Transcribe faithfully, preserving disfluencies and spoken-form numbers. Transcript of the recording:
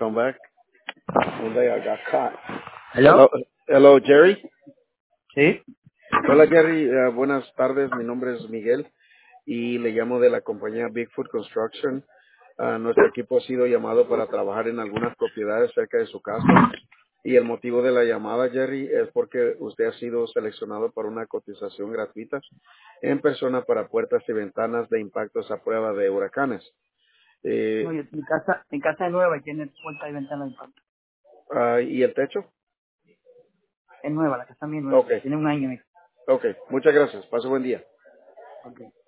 come back. One day I got caught. ¿Hello? Hello, hello Jerry. ¿Sí? Hola Jerry, eh, buenas tardes. Mi nombre es Miguel y le llamo de la compañía Bigfoot Construction. Ah, nuestro equipo ha sido llamado para trabajar en algunas propiedades cerca de su casa. Y el motivo de la llamada, Jerry, es porque usted ha sido seleccionado para una cotización gratuita en persona para puertas y ventanas de impactos a prueba de huracanes. No, Eh, yo- mi casa, mi casa es nueva y tiene puerta y ventana de impacto. ah, ¿Y el techo? Es nueva, la casa mía es nueva. Ok, Tiene un año. ok. Muchas gracias. Pase buen día. Ok.